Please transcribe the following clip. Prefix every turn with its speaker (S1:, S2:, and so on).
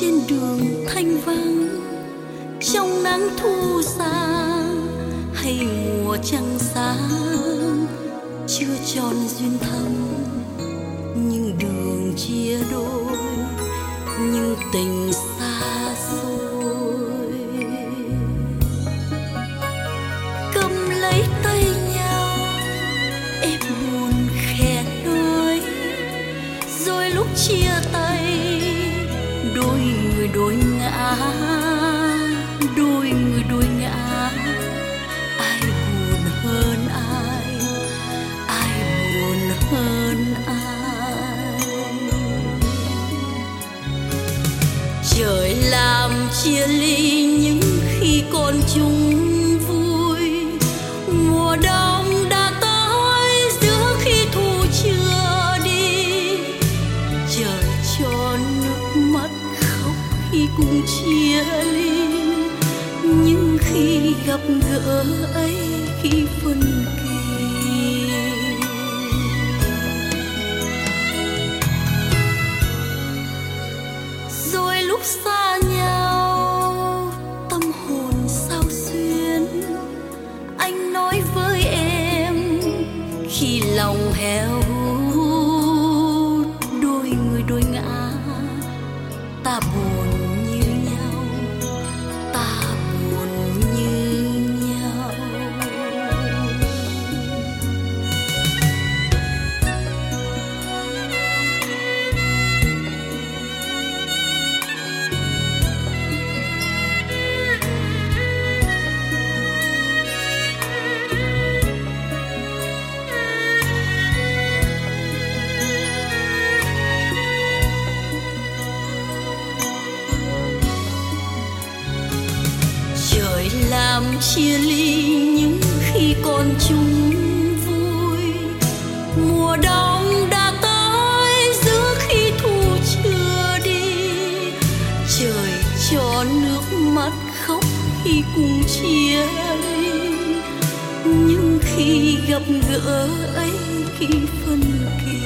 S1: trên đường thanh vắng, trong nắng thu sang hay mùa trăng sáng, chưa tròn duyên thắm nhưng đường chia đôi, nhưng tình xa xôi. Cầm lấy tay nhau em buồn khẽ nói, rồi lúc chia tay đôi người đôi ngã, đôi người đôi ngã. Ai buồn hơn ai, ai buồn hơn ai. Trời làm chia ly những khi còn chung vui, mùa đông đã tới giữa khi thu chưa đi. Trời cho nước mắt khóc khi cùng chia ly, nhưng khi gặp gỡ ấy khi phân kỳ. Rồi lúc xa nhau tâm hồn sao xuyến, anh nói với em khi lòng heo hút. Đôi người đôi ngã, ta buồn như nhau, ta buồn như nhau. Trời làm chia ly những khi còn chung vui, mùa đông đã tới giữa khi thu chưa đi. Trời cho nước mắt khóc khi cùng chia ly, nhưng khi gặp gỡ ấy khi phân kỳ.